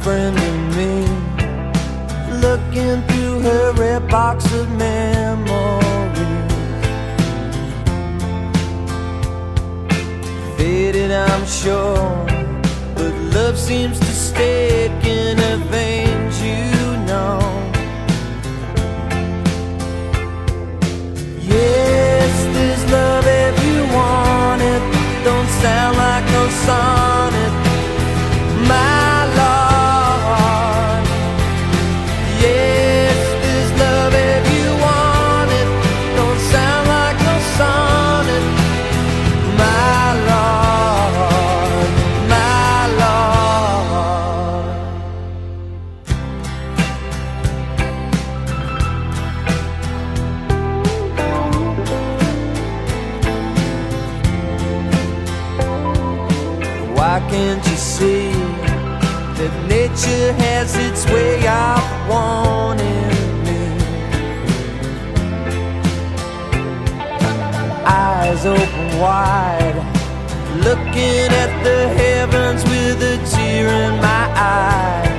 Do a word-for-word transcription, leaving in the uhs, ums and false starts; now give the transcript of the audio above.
friend of me, looking through her red box of memories. Faded, I'm sure, but love seems to stick in her veins, you know. Yes, there's love if you want it. Don't sound like no sonnet, my Lord. Yes, there's love if you want it. Don't sound like no sonnet, my Lord, my Lord. Why can't you see that nature has its way of wanting me? Eyes open wide, looking at the heavens with a tear in my eye.